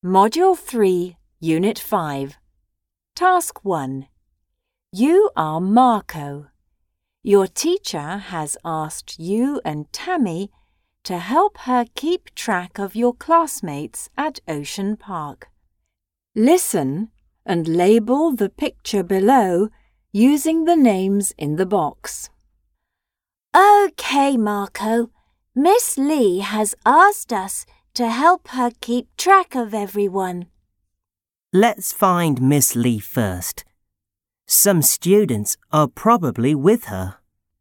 Module 3, Unit 5. Task 1. You are Marco. Your teacher has asked you and Tammy to help her keep track of your classmates at Ocean Park. Listen and label the picture below using the names in the box. OK, Marco. Miss Lee has asked us to help her keep track of everyone. Let's find Miss Lee first. Some students are probably with her.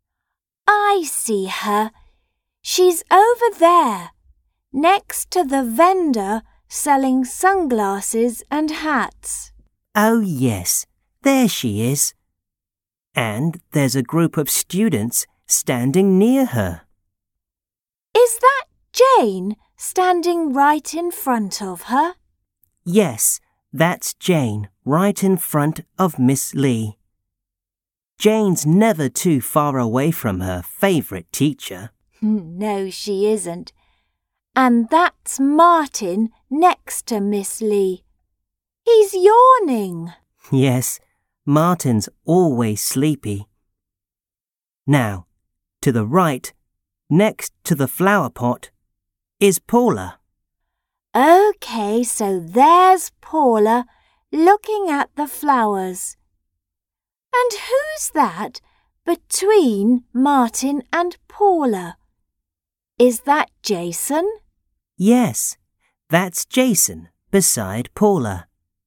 I see her. She's over there, next to the vendor selling sunglasses and hats. Oh, yes, there she is. And there's a group of students standing near her. Is that Jane standing right in front of her? Yes, that's Jane right in front of Miss Lee. Jane's never too far away from her favourite teacher. No, she isn't. And that's Martin next to Miss Lee. He's yawning. Yes, Martin's always sleepy. Now, to the right, next to the flower pot, is Paula. OK, so there's Paula looking at the flowers. And who's that between Martin and Paula? Is that Jason? Yes, that's Jason beside Paula.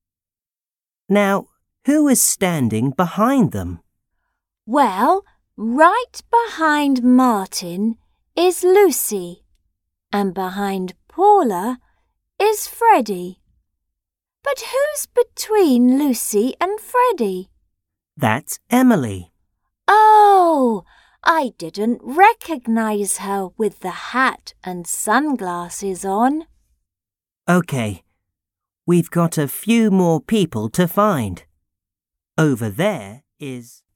Now, who is standing behind them? Well, right behind Martin is Lucy, and behind Paula is Freddie. But who's between Lucy and Freddie? That's Emily. Oh, I didn't recognize her with the hat and sunglasses on. OK, we've got a few more people to find. Over there is...